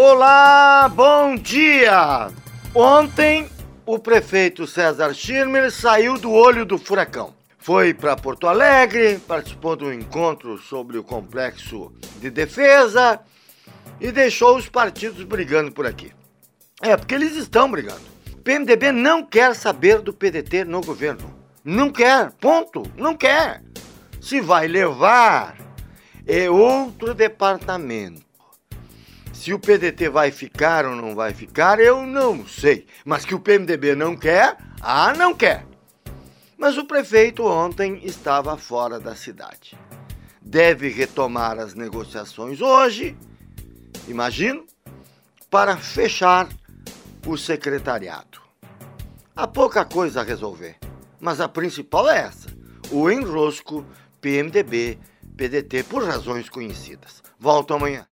Olá, bom dia! Ontem, o prefeito César Schirmer saiu do olho do furacão. Foi para Porto Alegre, participou de um encontro sobre o complexo de defesa e deixou os partidos brigando por aqui. Porque eles estão brigando. O PMDB não quer saber do PDT no governo. Não quer, ponto, não quer. Se vai levar, é outro departamento. Se o PDT vai ficar ou não vai ficar, eu não sei. Mas que o PMDB não quer, não quer. Mas o prefeito ontem estava fora da cidade. Deve retomar as negociações hoje, imagino, para fechar o secretariado. Há pouca coisa a resolver, mas a principal é essa: o enrosco PMDB-PDT por razões conhecidas. Volto amanhã.